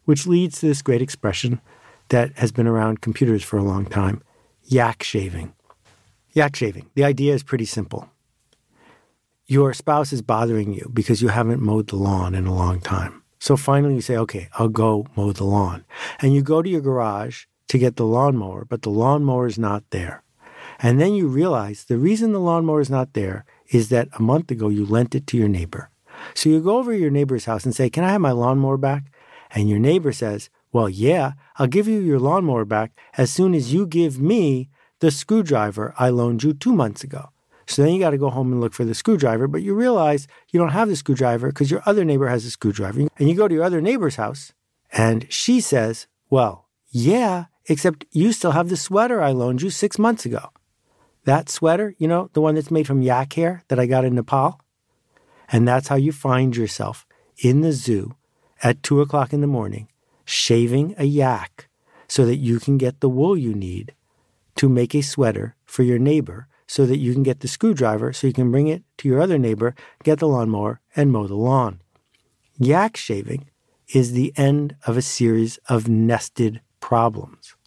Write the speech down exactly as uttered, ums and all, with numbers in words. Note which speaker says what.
Speaker 1: which leads to this great expression that has been around computers for a long time, yak shaving. Yak shaving. The idea is pretty simple. Your spouse is bothering you because you haven't mowed the lawn in a long time. So finally you say, okay, I'll go mow the lawn. And you go to your garage to get the lawnmower, but the lawnmower is not there. And then you realize the reason the lawnmower is not there is that a month ago you lent it to your neighbor. So you go over to your neighbor's house and say, can I have my lawnmower back? And your neighbor says, well, yeah, I'll give you your lawnmower back as soon as you give me the screwdriver I loaned you two months ago. So then you got to go home and look for the screwdriver, but you realize you don't have the screwdriver because your other neighbor has a screwdriver. And you go to your other neighbor's house and she says, well, yeah, except you still have the sweater I loaned you six months ago. That sweater, you know, the one that's made from yak hair that I got in Nepal. And that's how you find yourself in the zoo at two o'clock in the morning, shaving a yak so that you can get the wool you need to make a sweater for your neighbor so that you can get the screwdriver so you can bring it to your other neighbor, get the lawnmower, and mow the lawn. Yak shaving is the end of a series of nested problems.